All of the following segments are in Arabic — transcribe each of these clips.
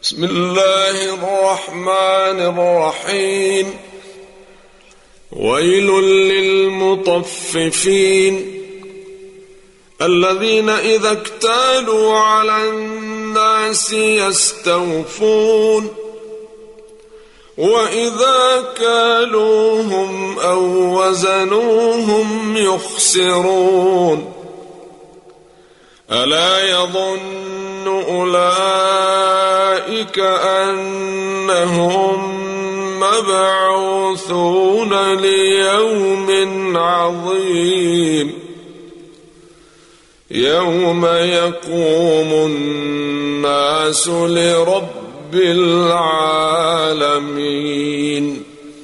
بسم الله الرحمن الرحيم. ويل للمطففين الذين إذا اكتالوا على الناس يستوفون وإذا كالوهم أو وزنوهم يخسرون. ألا يظن أولئك أنهم مبعوثون ليوم عظيم يوم يقوم الناس لرب العالمين.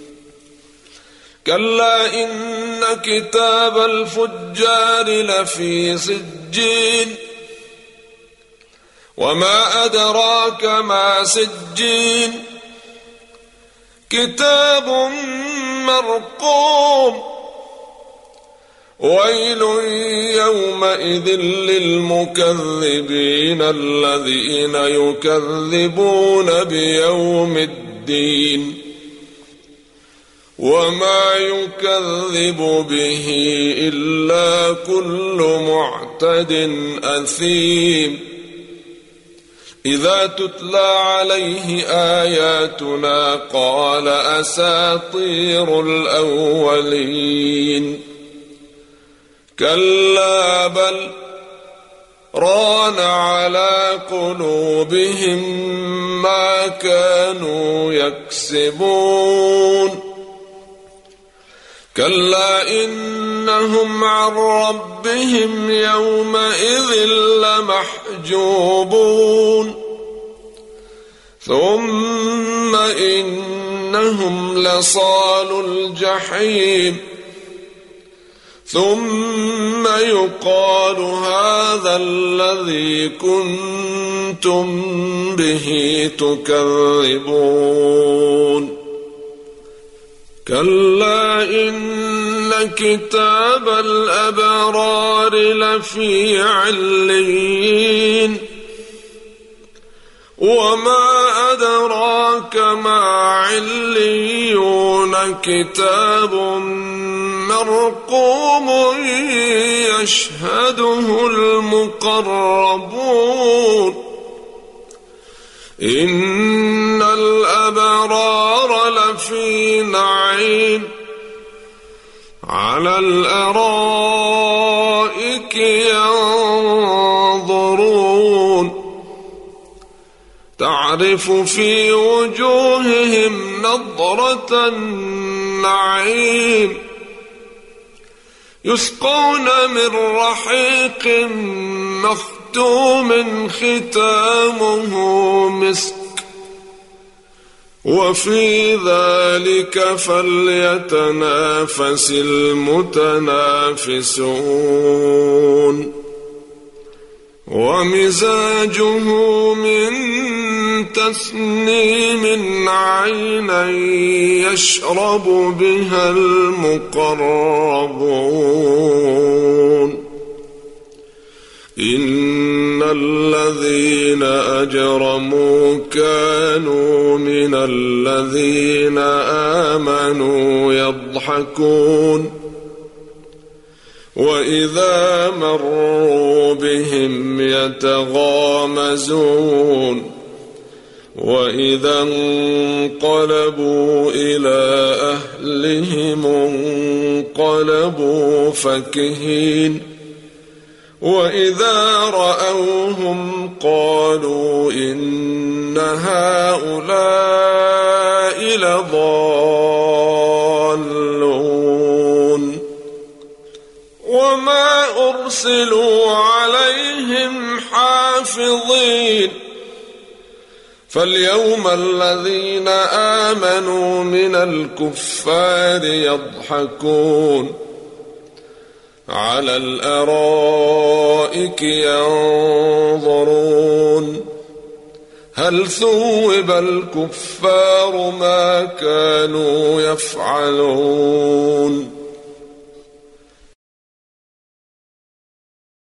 كلا إن كتاب الفجار لفي سجين وما أدراك ما سجين كتاب مرقوم. ويل يومئذ للمكذبين الذين يكذبون بيوم الدين وما يكذب به إلا كل معتد أثيم. إذا تتلى عليه آياتنا قال أساطير الأولين. كلا بل ران على قلوبهم ما كانوا يكسبون. كلا إنهم عن ربهم يومئذ لمحجوبون. ثم إنهم لصالو الجحيم ثم يقال هذا الذي كنتم به تكذبون. كلا إن كتاب الأبرار لفي عليين وما أدراك ما عليون كتاب مرقوم يشهده المقربون. إن الأبرار لفي نعيم على الأرائك ينظرون تعرف في وجوههم نضرة النعيم يسقون من رحيق مختوم ختامه مسك وفي ذلك فليتنافس المتنافسون. ومزاجه من تسنيم عينا يشرب بها المقربون. إن الذين أجرموا كانوا من الذين آمنوا يضحكون وإذا مروا بهم يتغامزون وإذا انقلبوا إلى أهلهم انقلبوا فكهين وإذا رأوهم قالوا إن هؤلاء لضالون. وما أرسلوا عليهم حافظين فاليوم الذين آمنوا من الكفار يضحكون على الأرائك ينظرون هل ثوب الكفار ما كانوا يفعلون.